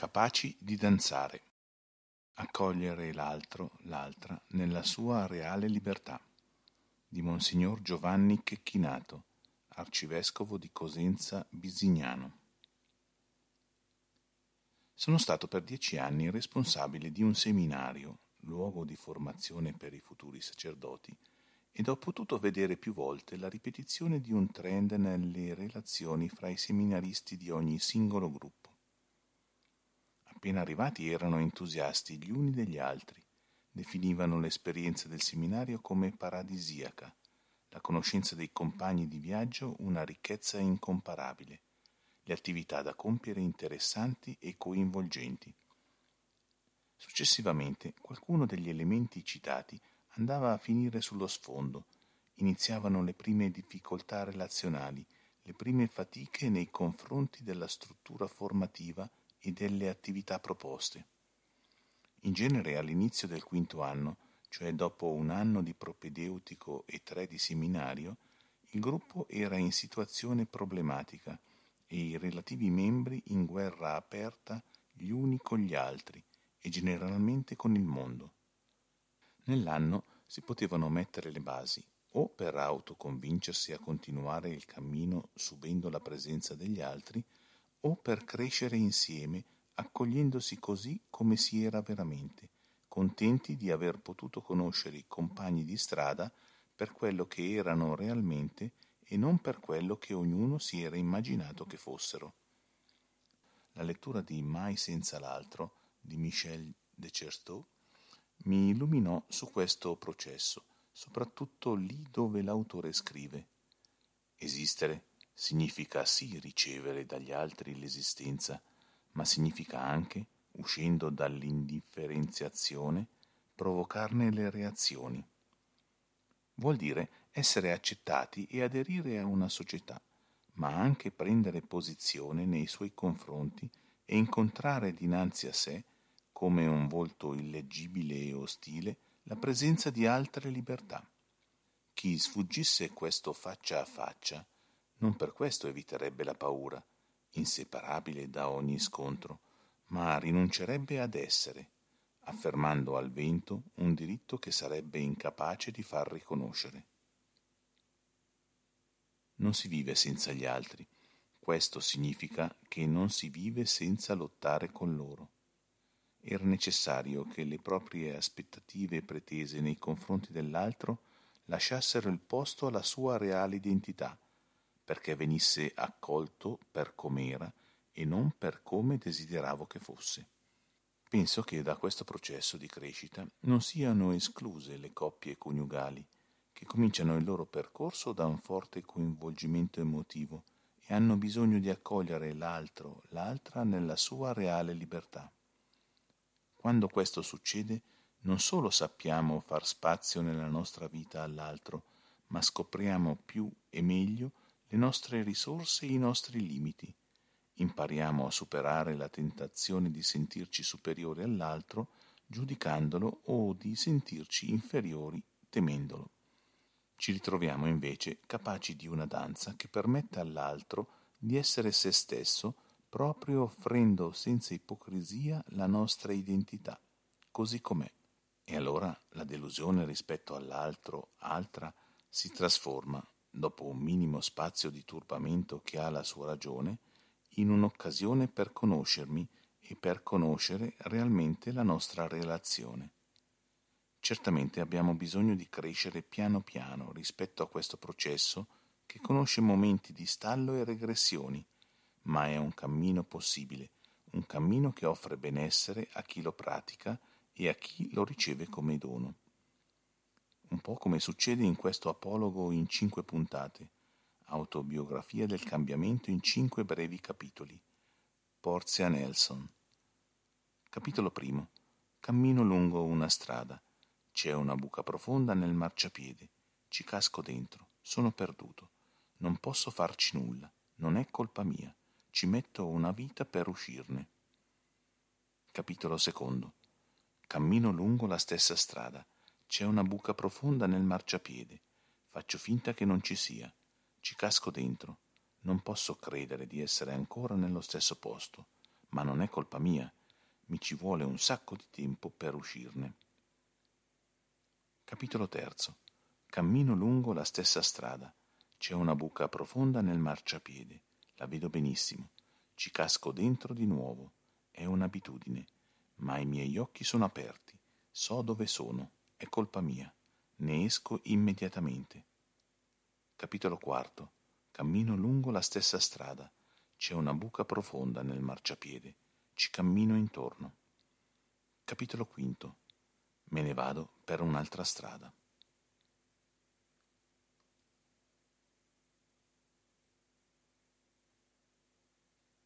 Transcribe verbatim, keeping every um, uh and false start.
Capaci di danzare. Accogliere l'altro, l'altra, nella sua reale libertà. Di Monsignor Giovanni Checchinato, arcivescovo di Cosenza Bisignano. Sono stato per dieci anni responsabile di un seminario, luogo di formazione per i futuri sacerdoti, ed ho potuto vedere più volte la ripetizione di un trend nelle relazioni fra i seminaristi di ogni singolo gruppo. Appena arrivati erano entusiasti gli uni degli altri, definivano l'esperienza del seminario come paradisiaca, la conoscenza dei compagni di viaggio una ricchezza incomparabile, le attività da compiere interessanti e coinvolgenti. Successivamente qualcuno degli elementi citati andava a finire sullo sfondo, iniziavano le prime difficoltà relazionali, le prime fatiche nei confronti della struttura formativa e delle attività proposte. In genere all'inizio del quinto anno, cioè dopo un anno di propedeutico e tre di seminario, il gruppo era in situazione problematica e i relativi membri in guerra aperta gli uni con gli altri e generalmente con il mondo. Nell'anno si potevano mettere le basi o per autoconvincersi a continuare il cammino subendo la presenza degli altri, o per crescere insieme, accogliendosi così come si era veramente, contenti di aver potuto conoscere i compagni di strada per quello che erano realmente e non per quello che ognuno si era immaginato che fossero. La lettura di Mai senza l'altro di Michel de Certeau mi illuminò su questo processo, soprattutto lì dove l'autore scrive: esistere significa sì ricevere dagli altri l'esistenza, ma significa anche, uscendo dall'indifferenziazione, provocarne le reazioni. Vuol dire essere accettati e aderire a una società, ma anche prendere posizione nei suoi confronti e incontrare dinanzi a sé, come un volto illeggibile e ostile, la presenza di altre libertà. Chi sfuggisse questo faccia a faccia, non per questo eviterebbe la paura, inseparabile da ogni scontro, ma rinuncerebbe ad essere, affermando al vento un diritto che sarebbe incapace di far riconoscere. Non si vive senza gli altri, questo significa che non si vive senza lottare con loro. Era necessario che le proprie aspettative e pretese nei confronti dell'altro lasciassero il posto alla sua reale identità, perché venisse accolto per com'era e non per come desideravo che fosse. Penso che da questo processo di crescita non siano escluse le coppie coniugali, che cominciano il loro percorso da un forte coinvolgimento emotivo e hanno bisogno di accogliere l'altro, l'altra nella sua reale libertà. Quando questo succede, non solo sappiamo far spazio nella nostra vita all'altro, ma scopriamo più e meglio le nostre risorse e i nostri limiti. Impariamo a superare la tentazione di sentirci superiori all'altro, giudicandolo, o di sentirci inferiori, temendolo. Ci ritroviamo invece capaci di una danza che permette all'altro di essere se stesso, proprio offrendo senza ipocrisia la nostra identità, così com'è. E allora la delusione rispetto all'altro, altra, si trasforma, dopo un minimo spazio di turbamento che ha la sua ragione, in un'occasione per conoscermi e per conoscere realmente la nostra relazione. Certamente abbiamo bisogno di crescere piano piano rispetto a questo processo che conosce momenti di stallo e regressioni, ma è un cammino possibile, un cammino che offre benessere a chi lo pratica e a chi lo riceve come dono. Un po' come succede in questo apologo in cinque puntate, autobiografia del cambiamento in cinque brevi capitoli. Portia Nelson. Capitolo primo. Cammino lungo una strada. C'è una buca profonda nel marciapiede. Ci casco dentro. Sono perduto. Non posso farci nulla. Non è colpa mia. Ci metto una vita per uscirne. Capitolo secondo. Cammino lungo la stessa strada. C'è una buca profonda nel marciapiede. Faccio finta che non ci sia. Ci casco dentro. Non posso credere di essere ancora nello stesso posto, ma non è colpa mia, mi ci vuole un sacco di tempo per uscirne. Capitolo terzo. Cammino lungo la stessa strada. C'è una buca profonda nel marciapiede. La vedo benissimo. Ci casco dentro di nuovo. È un'abitudine. Ma i miei occhi sono aperti. So dove sono. È colpa mia. Ne esco immediatamente. Capitolo quarto. Cammino lungo la stessa strada. C'è una buca profonda nel marciapiede. Ci cammino intorno. Capitolo quinto. Me ne vado per un'altra strada.